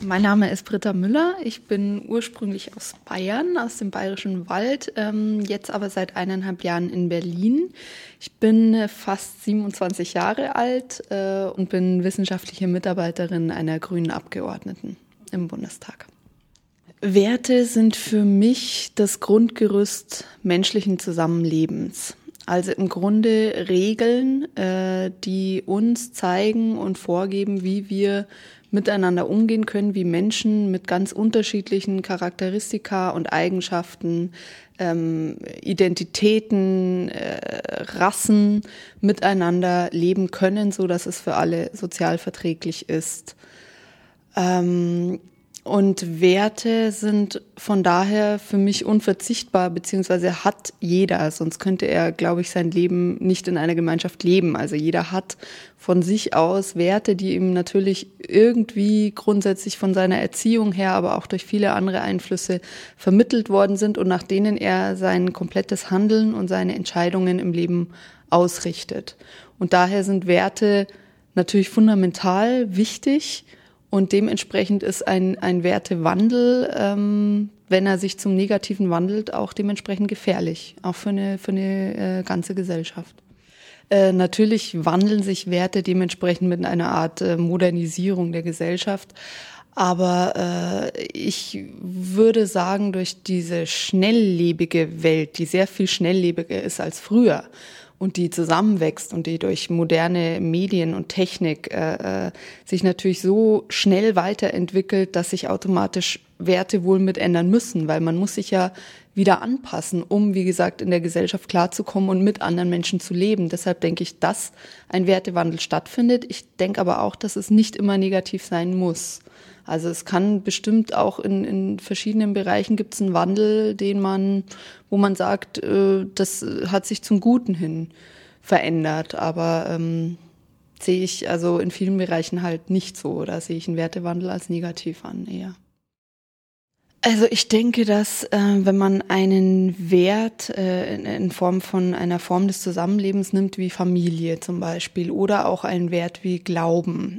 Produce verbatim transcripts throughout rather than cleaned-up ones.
Mein Name ist Britta Müller. Ich bin ursprünglich aus Bayern, aus dem Bayerischen Wald, ähm, jetzt aber seit eineinhalb Jahren in Berlin. Ich bin äh, fast siebenundzwanzig Jahre alt äh, und bin wissenschaftliche Mitarbeiterin einer grünen Abgeordneten im Bundestag. Werte sind für mich das Grundgerüst menschlichen Zusammenlebens. Also im Grunde Regeln, äh, die uns zeigen und vorgeben, wie wir miteinander umgehen können, wie Menschen mit ganz unterschiedlichen Charakteristika und Eigenschaften, ähm, Identitäten, äh, Rassen miteinander leben können, so dass es für alle sozial verträglich ist. Ähm, Und Werte sind von daher für mich unverzichtbar, beziehungsweise hat jeder, sonst könnte er, glaube ich, sein Leben nicht in einer Gemeinschaft leben. Also jeder hat von sich aus Werte, die ihm natürlich irgendwie grundsätzlich von seiner Erziehung her, aber auch durch viele andere Einflüsse vermittelt worden sind und nach denen er sein komplettes Handeln und seine Entscheidungen im Leben ausrichtet. Und daher sind Werte natürlich fundamental wichtig. Und dementsprechend ist ein, ein Wertewandel, ähm, wenn er sich zum Negativen wandelt, auch dementsprechend gefährlich, auch für eine, für eine äh, ganze Gesellschaft. Äh, natürlich wandeln sich Werte dementsprechend mit einer Art äh, Modernisierung der Gesellschaft. Aber äh, ich würde sagen, durch diese schnelllebige Welt, die sehr viel schnelllebiger ist als früher, und die zusammenwächst und die durch moderne Medien und Technik äh, sich natürlich so schnell weiterentwickelt, dass sich automatisch Werte wohl mit ändern müssen, weil man muss sich ja wieder anpassen, um, wie gesagt, in der Gesellschaft klarzukommen und mit anderen Menschen zu leben. Deshalb denke ich, dass ein Wertewandel stattfindet. Ich denke aber auch, dass es nicht immer negativ sein muss. Also es kann bestimmt auch in, in verschiedenen Bereichen gibt es einen Wandel, den man, wo man sagt, äh, das hat sich zum Guten hin verändert. Aber ähm, sehe ich also in vielen Bereichen halt nicht so. Da sehe ich einen Wertewandel als negativ an eher. Also ich denke, dass äh, wenn man einen Wert äh, in, in Form von einer Form des Zusammenlebens nimmt, wie Familie zum Beispiel, oder auch einen Wert wie Glauben,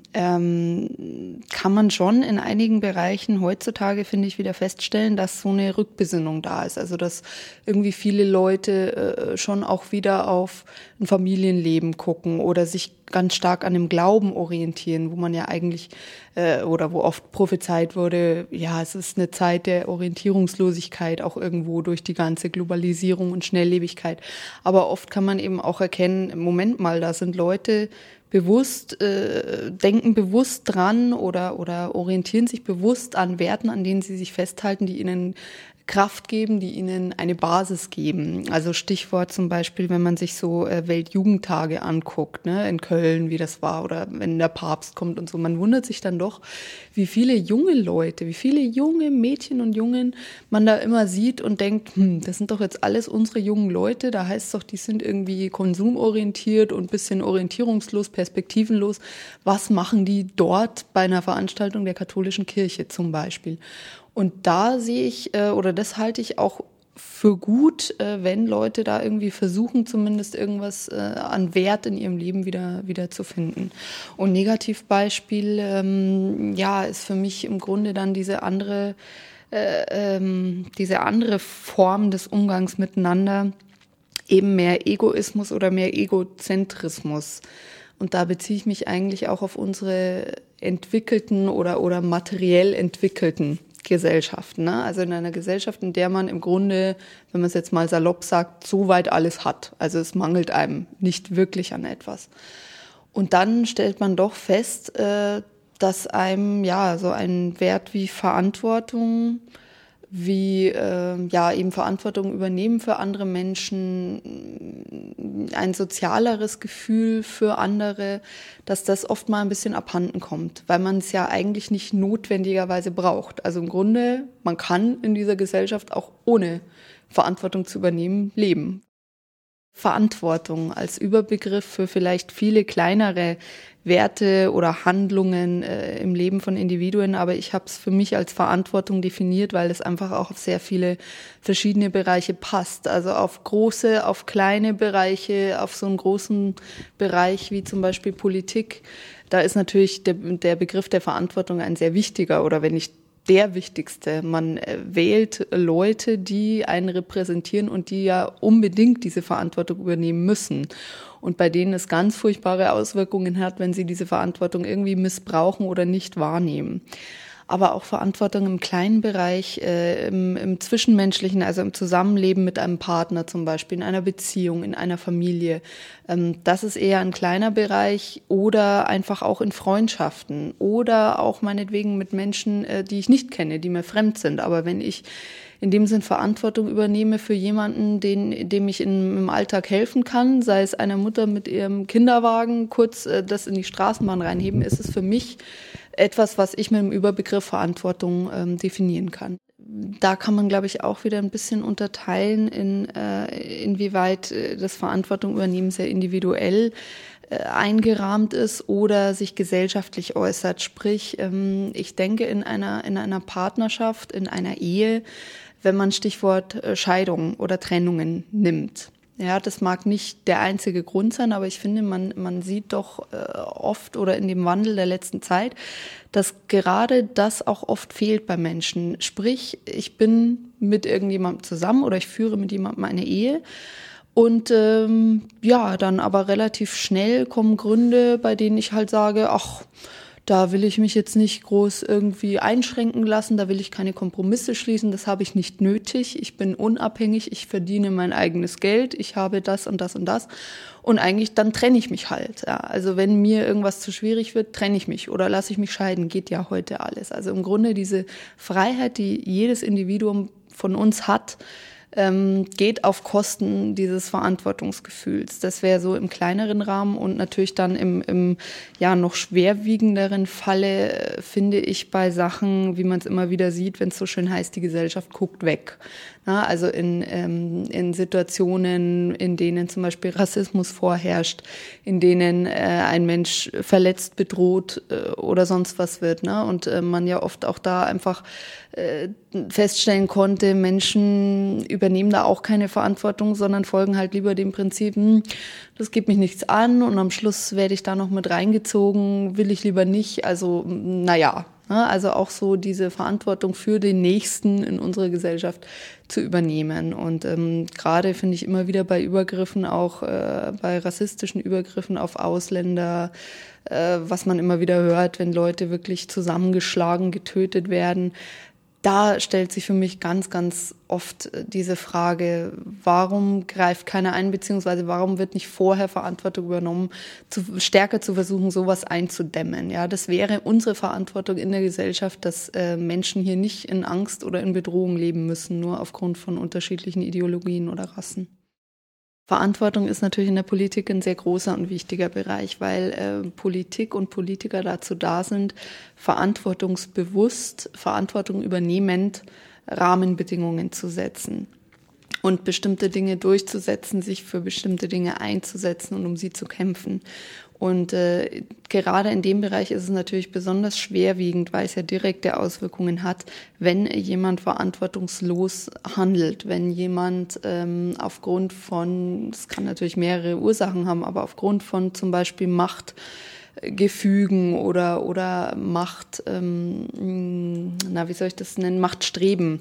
ähm, kann man schon in einigen Bereichen heutzutage, finde ich, wieder feststellen, dass so eine Rückbesinnung da ist. Also dass irgendwie viele Leute äh, schon auch wieder auf ein Familienleben gucken oder sich ganz stark an dem Glauben orientieren, wo man ja eigentlich äh, oder wo oft prophezeit wurde, ja, es ist eine Zeit der Orientierungslosigkeit, auch irgendwo durch die ganze Globalisierung und Schnelllebigkeit. Aber oft kann man eben auch erkennen, Moment mal, da sind Leute bewusst, äh, denken bewusst dran oder oder orientieren sich bewusst an Werten, an denen sie sich festhalten, die ihnen Kraft geben, die ihnen eine Basis geben. Also Stichwort zum Beispiel, wenn man sich so äh, Weltjugendtage anguckt, ne, in Köln, wie das war, oder wenn der Papst kommt und so. Man wundert sich dann doch, wie viele junge Leute, wie viele junge Mädchen und Jungen man da immer sieht und denkt, hm, das sind doch jetzt alles unsere jungen Leute. Da heißt es doch, die sind irgendwie konsumorientiert und bisschen orientierungslos, perspektivenlos. Was machen die dort bei einer Veranstaltung der katholischen Kirche zum Beispiel? Und da sehe ich, äh, oder das halte ich auch für gut, äh, wenn Leute da irgendwie versuchen, zumindest irgendwas äh, an Wert in ihrem Leben wieder, wieder zu finden. Und Negativbeispiel, ähm, ja, ist für mich im Grunde dann diese andere, äh, ähm, diese andere Form des Umgangs miteinander, eben mehr Egoismus oder mehr Egozentrismus. Und da beziehe ich mich eigentlich auch auf unsere entwickelten oder, oder materiell entwickelten Gesellschaften, ne? Also in einer Gesellschaft, in der man im Grunde, wenn man es jetzt mal salopp sagt, soweit alles hat. Also es mangelt einem nicht wirklich an etwas. Und dann stellt man doch fest, äh, dass einem ja so ein Wert wie Verantwortung, wie äh, ja eben Verantwortung übernehmen für andere Menschen, ein sozialeres Gefühl für andere, dass das oft mal ein bisschen abhanden kommt, weil man es ja eigentlich nicht notwendigerweise braucht. Also im Grunde, man kann in dieser Gesellschaft auch ohne Verantwortung zu übernehmen leben. Verantwortung als Überbegriff für vielleicht viele kleinere Werte oder Handlungen äh, im Leben von Individuen, aber ich habe es für mich als Verantwortung definiert, weil es einfach auch auf sehr viele verschiedene Bereiche passt. Also auf große, auf kleine Bereiche, auf so einen großen Bereich wie zum Beispiel Politik, Da ist natürlich der, der Begriff der Verantwortung ein sehr wichtiger oder wenn nicht der wichtigste. Man wählt Leute, die einen repräsentieren und die ja unbedingt diese Verantwortung übernehmen müssen. Und bei denen es ganz furchtbare Auswirkungen hat, wenn sie diese Verantwortung irgendwie missbrauchen oder nicht wahrnehmen. Aber auch Verantwortung im kleinen Bereich, äh, im, im Zwischenmenschlichen, also im Zusammenleben mit einem Partner zum Beispiel, in einer Beziehung, in einer Familie. Ähm, das ist eher ein kleiner Bereich oder einfach auch in Freundschaften oder auch meinetwegen mit Menschen, äh, die ich nicht kenne, die mir fremd sind. Aber wenn ich in dem Sinn Verantwortung übernehme für jemanden, den, dem ich in, im Alltag helfen kann, sei es einer Mutter mit ihrem Kinderwagen, kurz äh, das in die Straßenbahn reinheben, ist es für mich etwas, was ich mit dem Überbegriff Verantwortung ähm, definieren kann. Da kann man, glaube ich, auch wieder ein bisschen unterteilen, in, äh, inwieweit äh, das Verantwortung übernehmen sehr individuell äh, eingerahmt ist oder sich gesellschaftlich äußert. Sprich, ähm, ich denke in einer, in einer Partnerschaft, in einer Ehe, wenn man Stichwort äh, Scheidung oder Trennungen nimmt. Ja, das mag nicht der einzige Grund sein, aber ich finde, man, man sieht doch äh, oft oder in dem Wandel der letzten Zeit, dass gerade das auch oft fehlt bei Menschen. Sprich, ich bin mit irgendjemandem zusammen oder ich führe mit jemandem eine Ehe und ähm, ja, dann aber relativ schnell kommen Gründe, bei denen ich halt sage, ach, da will ich mich jetzt nicht groß irgendwie einschränken lassen, da will ich keine Kompromisse schließen, das habe ich nicht nötig. Ich bin unabhängig, ich verdiene mein eigenes Geld, ich habe das und das und das. Und eigentlich dann trenne ich mich halt. Ja. Also wenn mir irgendwas zu schwierig wird, trenne ich mich oder lasse ich mich scheiden, geht ja heute alles. Also im Grunde diese Freiheit, die jedes Individuum von uns hat, Ähm, geht auf Kosten dieses Verantwortungsgefühls. Das wäre so im kleineren Rahmen und natürlich dann im, im ja noch schwerwiegenderen Falle äh, finde ich bei Sachen, wie man es immer wieder sieht, wenn es so schön heißt, die Gesellschaft guckt weg. Na, also in, ähm, in Situationen, in denen zum Beispiel Rassismus vorherrscht, in denen äh, ein Mensch verletzt, bedroht äh, oder sonst was wird. Ne? Und äh, man ja oft auch da einfach äh, feststellen konnte, Menschen übernehmen da auch keine Verantwortung, sondern folgen halt lieber dem Prinzip, hm, das geht mich nichts an und am Schluss werde ich da noch mit reingezogen, will ich lieber nicht. Also naja, also auch so diese Verantwortung für den Nächsten in unserer Gesellschaft zu übernehmen. Und ähm, gerade finde ich immer wieder bei Übergriffen, auch äh, bei rassistischen Übergriffen auf Ausländer, äh, was man immer wieder hört, wenn Leute wirklich zusammengeschlagen, getötet werden, da stellt sich für mich ganz, ganz oft diese Frage, warum greift keiner ein, beziehungsweise warum wird nicht vorher Verantwortung übernommen, zu, stärker zu versuchen, sowas einzudämmen. Ja, das wäre unsere Verantwortung in der Gesellschaft, dass äh, Menschen hier nicht in Angst oder in Bedrohung leben müssen, nur aufgrund von unterschiedlichen Ideologien oder Rassen. Verantwortung ist natürlich in der Politik ein sehr großer und wichtiger Bereich, weil äh, Politik und Politiker dazu da sind, verantwortungsbewusst, Verantwortung übernehmend Rahmenbedingungen zu setzen und bestimmte Dinge durchzusetzen, sich für bestimmte Dinge einzusetzen und um sie zu kämpfen. Und äh, gerade in dem Bereich ist es natürlich besonders schwerwiegend, weil es ja direkte Auswirkungen hat, wenn jemand verantwortungslos handelt, wenn jemand ähm, aufgrund von, das kann natürlich mehrere Ursachen haben, aber aufgrund von zum Beispiel Machtgefügen oder oder Macht, ähm, na wie soll ich das nennen, Machtstreben,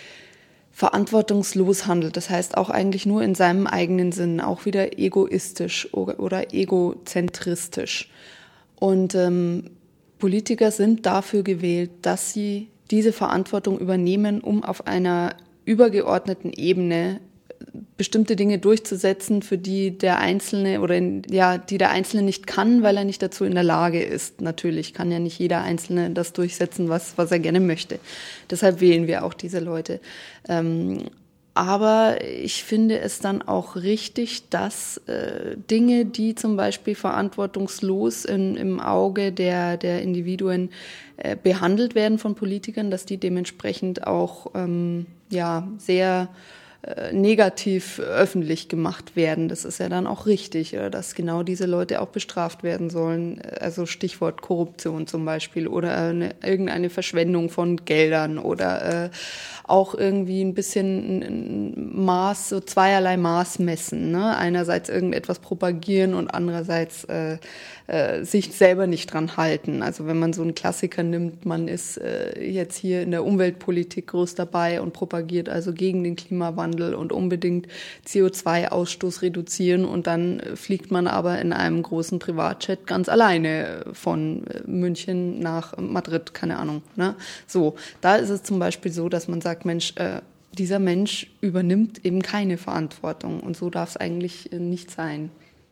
verantwortungslos handelt. Das heißt auch eigentlich nur in seinem eigenen Sinn, auch wieder egoistisch oder, oder egozentristisch. Und ähm, Politiker sind dafür gewählt, dass sie diese Verantwortung übernehmen, um auf einer übergeordneten Ebene bestimmte Dinge durchzusetzen, für die der Einzelne oder in, ja, die der Einzelne nicht kann, weil er nicht dazu in der Lage ist. Natürlich kann ja nicht jeder Einzelne das durchsetzen, was, was er gerne möchte. Deshalb wählen wir auch diese Leute. Ähm, aber ich finde es dann auch richtig, dass äh, Dinge, die zum Beispiel verantwortungslos in, im Auge der, der Individuen äh, behandelt werden von Politikern, dass die dementsprechend auch ähm, ja sehr äh, negativ öffentlich gemacht werden. Das ist ja dann auch richtig, oder dass genau diese Leute auch bestraft werden sollen. Also Stichwort Korruption zum Beispiel oder eine, irgendeine Verschwendung von Geldern oder äh, auch irgendwie ein bisschen ein Maß, so zweierlei Maß messen. Ne? Einerseits irgendetwas propagieren und andererseits äh, äh, sich selber nicht dran halten. Also wenn man so einen Klassiker nimmt, man ist äh, jetzt hier in der Umweltpolitik groß dabei und propagiert also gegen den Klimawandel und unbedingt C O zwei Ausstoß reduzieren und dann fliegt man aber in einem großen Privatjet ganz alleine von München nach Madrid, keine Ahnung. Ne? So, da ist es zum Beispiel so, dass man sagt, Mensch, äh, dieser Mensch übernimmt eben keine Verantwortung und so darf es eigentlich äh, nicht sein.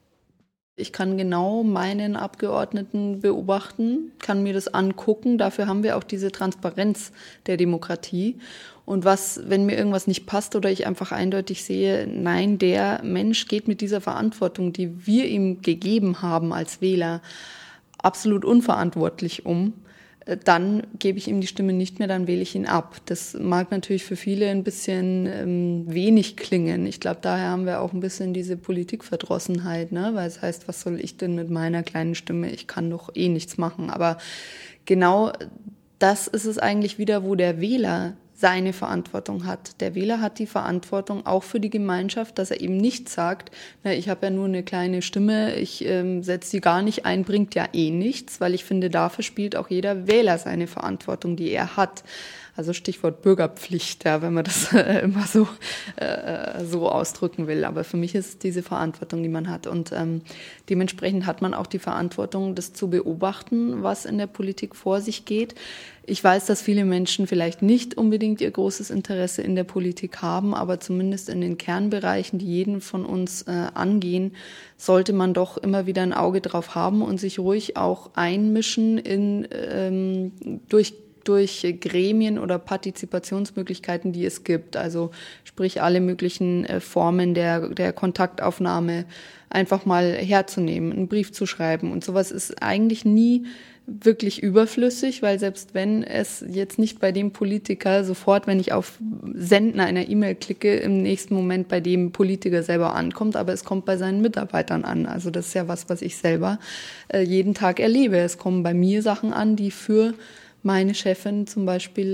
Ich kann genau meinen Abgeordneten beobachten, kann mir das angucken. Dafür haben wir auch diese Transparenz der Demokratie. Und was, wenn mir irgendwas nicht passt oder ich einfach eindeutig sehe, nein, der Mensch geht mit dieser Verantwortung, die wir ihm gegeben haben als Wähler, absolut unverantwortlich um, dann gebe ich ihm die Stimme nicht mehr, dann wähle ich ihn ab. Das mag natürlich für viele ein bisschen ähm, wenig klingen. Ich glaube, daher haben wir auch ein bisschen diese Politikverdrossenheit, ne? Weil es heißt, was soll ich denn mit meiner kleinen Stimme? Ich kann doch eh nichts machen. Aber genau das ist es eigentlich wieder, wo der Wähler seine Verantwortung hat. Der Wähler hat die Verantwortung auch für die Gemeinschaft, dass er eben nicht sagt, na, ich habe ja nur eine kleine Stimme, ich ähm, setze die gar nicht ein, bringt ja eh nichts, weil ich finde, dafür spielt auch jeder Wähler seine Verantwortung, die er hat. Also Stichwort Bürgerpflicht, ja, wenn man das äh, immer so, äh, so ausdrücken will. Aber für mich ist es diese Verantwortung, die man hat. Und ähm, dementsprechend hat man auch die Verantwortung, das zu beobachten, was in der Politik vor sich geht. Ich weiß, dass viele Menschen vielleicht nicht unbedingt ihr großes Interesse in der Politik haben, aber zumindest in den Kernbereichen, die jeden von uns äh, angehen, sollte man doch immer wieder ein Auge drauf haben und sich ruhig auch einmischen in ähm, durch durch Gremien oder Partizipationsmöglichkeiten, die es gibt. Also sprich alle möglichen äh, Formen der, der Kontaktaufnahme einfach mal herzunehmen, einen Brief zu schreiben. Und sowas ist eigentlich nie wirklich überflüssig, weil selbst wenn es jetzt nicht bei dem Politiker sofort, wenn ich auf Senden einer E-Mail klicke, im nächsten Moment bei dem Politiker selber ankommt, aber es kommt bei seinen Mitarbeitern an. Also das ist ja was, was ich selber äh, jeden Tag erlebe. Es kommen bei mir Sachen an, die für meine Chefin zum Beispiel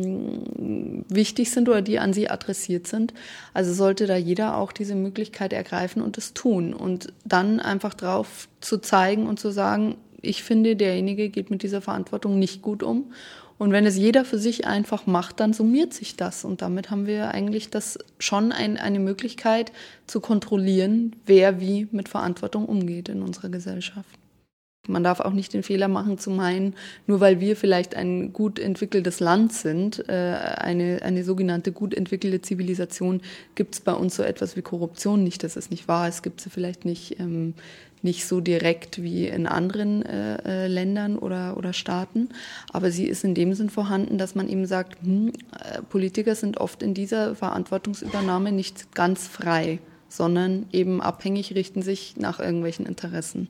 ähm, wichtig sind oder die an sie adressiert sind. Also sollte da jeder auch diese Möglichkeit ergreifen und es tun und dann einfach drauf zu zeigen und zu sagen, ich finde, derjenige geht mit dieser Verantwortung nicht gut um. Und wenn es jeder für sich einfach macht, dann summiert sich das. Und damit haben wir eigentlich das schon ein, eine Möglichkeit zu kontrollieren, wer wie mit Verantwortung umgeht in unserer Gesellschaft. Man darf auch nicht den Fehler machen zu meinen, nur weil wir vielleicht ein gut entwickeltes Land sind, eine, eine sogenannte gut entwickelte Zivilisation, gibt es bei uns so etwas wie Korruption nicht. Das ist nicht wahr. Es gibt sie vielleicht nicht, ähm, nicht so direkt wie in anderen äh, Ländern oder, oder Staaten. Aber sie ist in dem Sinn vorhanden, dass man eben sagt, hm, Politiker sind oft in dieser Verantwortungsübernahme nicht ganz frei, sondern eben abhängig, richten sich nach irgendwelchen Interessen.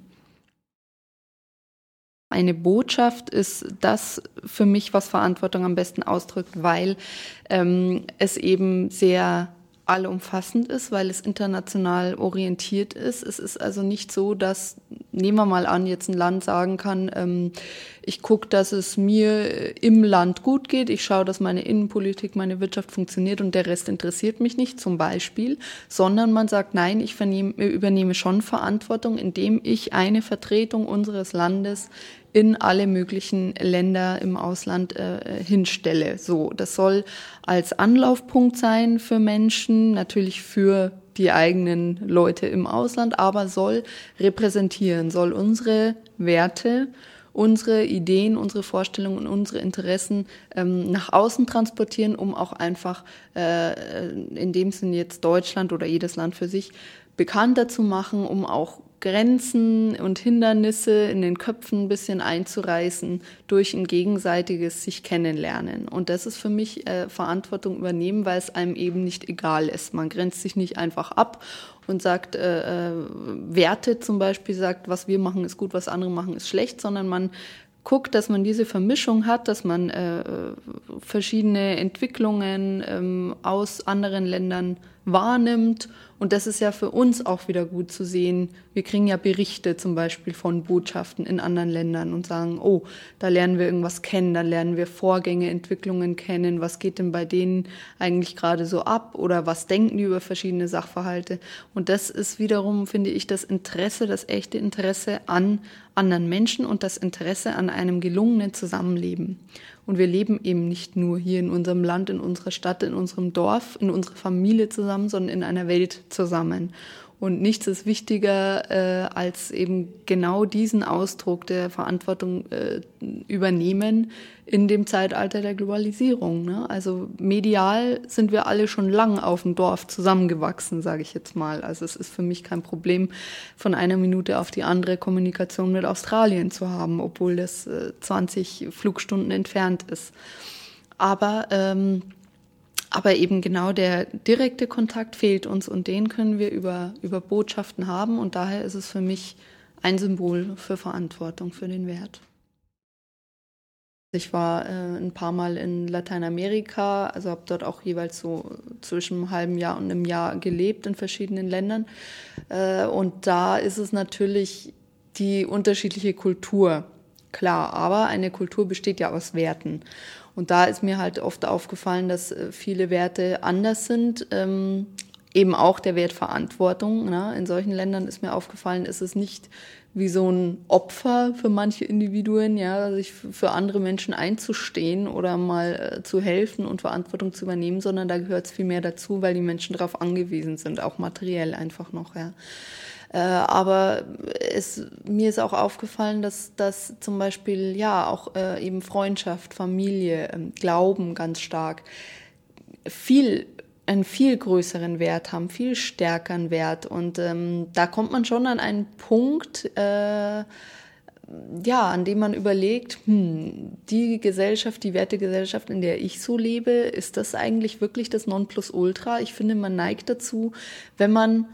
Eine Botschaft ist das für mich, was Verantwortung am besten ausdrückt, weil ähm, es eben sehr allumfassend ist, weil es international orientiert ist. Es ist also nicht so, dass, nehmen wir mal an, jetzt ein Land sagen kann, ähm, ich gucke, dass es mir im Land gut geht, ich schaue, dass meine Innenpolitik, meine Wirtschaft funktioniert und der Rest interessiert mich nicht, zum Beispiel, sondern man sagt, nein, ich vernehme, übernehme schon Verantwortung, indem ich eine Vertretung unseres Landes in alle möglichen Länder im Ausland äh, hinstelle. So, das soll als Anlaufpunkt sein für Menschen, natürlich für die eigenen Leute im Ausland, aber soll repräsentieren, soll unsere Werte, unsere Ideen, unsere Vorstellungen, unsere Interessen ähm, nach außen transportieren, um auch einfach äh, in dem Sinne jetzt Deutschland oder jedes Land für sich bekannter zu machen, um auch Grenzen und Hindernisse in den Köpfen ein bisschen einzureißen durch ein gegenseitiges sich kennenlernen. Und das ist für mich äh, Verantwortung übernehmen, weil es einem eben nicht egal ist. Man grenzt sich nicht einfach ab und sagt, äh, äh, Werte zum Beispiel sagt, was wir machen ist gut, was andere machen ist schlecht, sondern man guckt, dass man diese Vermischung hat, dass man äh, verschiedene Entwicklungen ähm, aus anderen Ländern wahrnimmt. Und das ist ja für uns auch wieder gut zu sehen. Wir kriegen ja Berichte zum Beispiel von Botschaften in anderen Ländern und sagen, oh, da lernen wir irgendwas kennen, da lernen wir Vorgänge, Entwicklungen kennen, was geht denn bei denen eigentlich gerade so ab oder was denken die über verschiedene Sachverhalte. Und das ist wiederum, finde ich, das Interesse, das echte Interesse an anderen Menschen und das Interesse an einem gelungenen Zusammenleben. Und wir leben eben nicht nur hier in unserem Land, in unserer Stadt, in unserem Dorf, in unserer Familie zusammen, sondern in einer Welt zusammen. Und nichts ist wichtiger, äh, als eben genau diesen Ausdruck der Verantwortung äh, übernehmen in dem Zeitalter der Globalisierung. Ne? Also medial sind wir alle schon lang auf dem Dorf zusammengewachsen, sage ich jetzt mal. Also es ist für mich kein Problem, von einer Minute auf die andere Kommunikation mit Australien zu haben, obwohl das äh, zwanzig Flugstunden entfernt ist. Aber ähm, Aber eben genau der direkte Kontakt fehlt uns und den können wir über, über Botschaften haben und daher ist es für mich ein Symbol für Verantwortung, für den Wert. Ich war äh, ein paar Mal in Lateinamerika, also habe dort auch jeweils so zwischen einem halben Jahr und einem Jahr gelebt in verschiedenen Ländern äh, und da ist es natürlich die unterschiedliche Kultur, klar, aber eine Kultur besteht ja aus Werten. Und da ist mir halt oft aufgefallen, dass viele Werte anders sind. Ähm, eben auch der Wert Verantwortung. Ne? In solchen Ländern ist mir aufgefallen, ist es nicht wie so ein Opfer für manche Individuen, ja, sich für andere Menschen einzustehen oder mal äh, zu helfen und Verantwortung zu übernehmen, sondern da gehört es viel mehr dazu, weil die Menschen darauf angewiesen sind, auch materiell einfach noch, ja. Äh, aber es, mir ist auch aufgefallen, dass, dass zum Beispiel ja auch äh, eben Freundschaft, Familie, äh, Glauben ganz stark viel einen viel größeren Wert haben, viel stärkeren Wert. Und ähm, da kommt man schon an einen Punkt, äh, ja, an dem man überlegt, hm, die Gesellschaft, die Wertegesellschaft, in der ich so lebe, ist das eigentlich wirklich das Nonplusultra? Ich finde, man neigt dazu, wenn man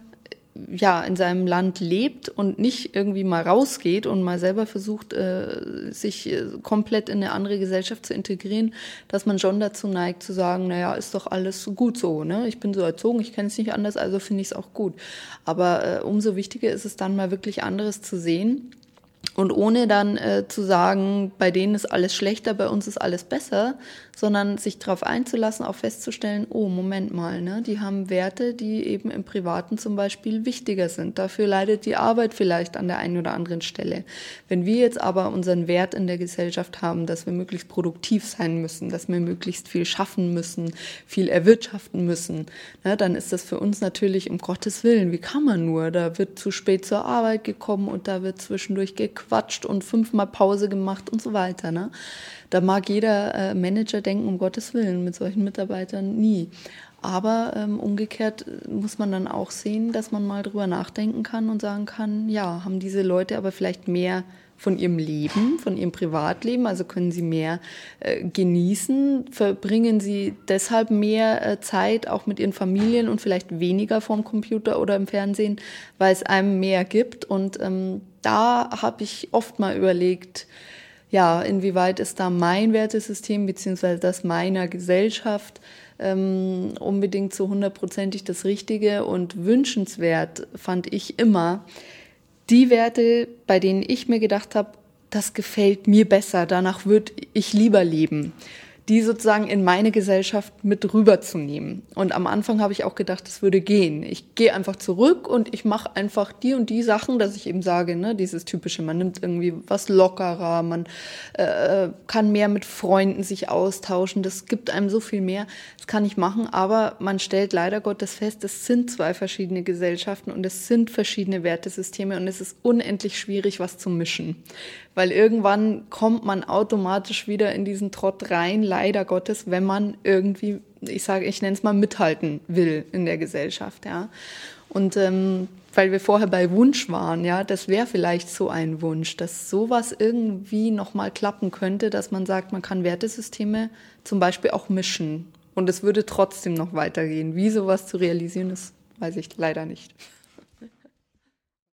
ja in seinem Land lebt und nicht irgendwie mal rausgeht und mal selber versucht, äh, sich äh, komplett in eine andere Gesellschaft zu integrieren, dass man schon dazu neigt zu sagen, naja, ist doch alles gut so, ne? Ich bin so erzogen, ich kenne es nicht anders, also finde ich es auch gut. Aber äh, umso wichtiger ist es dann mal wirklich anderes zu sehen. Und ohne dann äh, zu sagen, bei denen ist alles schlechter, bei uns ist alles besser, sondern sich darauf einzulassen, auch festzustellen, oh, Moment mal, ne, die haben Werte, die eben im Privaten zum Beispiel wichtiger sind. Dafür leidet die Arbeit vielleicht an der einen oder anderen Stelle. Wenn wir jetzt aber unseren Wert in der Gesellschaft haben, dass wir möglichst produktiv sein müssen, dass wir möglichst viel schaffen müssen, viel erwirtschaften müssen, ne, dann ist das für uns natürlich, um Gottes Willen, wie kann man nur? Da wird zu spät zur Arbeit gekommen und da wird zwischendurch gequatscht und fünfmal Pause gemacht und so weiter, ne? Da mag jeder äh, Manager denken, um Gottes Willen, mit solchen Mitarbeitern nie. Aber ähm, umgekehrt muss man dann auch sehen, dass man mal drüber nachdenken kann und sagen kann, ja, haben diese Leute aber vielleicht mehr von ihrem Leben, von ihrem Privatleben, also können sie mehr äh, genießen, verbringen sie deshalb mehr äh, Zeit auch mit ihren Familien und vielleicht weniger vorm Computer oder im Fernsehen, weil es einem mehr gibt. Und ähm, da habe ich oft mal überlegt, ja, inwieweit ist da mein Wertesystem beziehungsweise das meiner Gesellschaft ähm, unbedingt so hundertprozentig das Richtige und wünschenswert fand ich immer die Werte, bei denen ich mir gedacht habe, das gefällt mir besser, danach würde ich lieber leben, die sozusagen in meine Gesellschaft mit rüberzunehmen. Und am Anfang habe ich auch gedacht, das würde gehen. Ich gehe einfach zurück und ich mache einfach die und die Sachen, dass ich eben sage, ne, dieses typische, man nimmt irgendwie was lockerer, man äh, kann mehr mit Freunden sich austauschen, das gibt einem so viel mehr, das kann ich machen, aber man stellt leider Gottes fest, es sind zwei verschiedene Gesellschaften und es sind verschiedene Wertesysteme und es ist unendlich schwierig, was zu mischen. Weil irgendwann kommt man automatisch wieder in diesen Trott rein, leider Gottes, wenn man irgendwie, ich sage, ich nenne es mal, mithalten will in der Gesellschaft, ja. Und ähm, weil wir vorher bei Wunsch waren, ja, das wäre vielleicht so ein Wunsch, dass sowas irgendwie nochmal klappen könnte, dass man sagt, man kann Wertesysteme zum Beispiel auch mischen und es würde trotzdem noch weitergehen. Wie sowas zu realisieren ist, weiß ich leider nicht.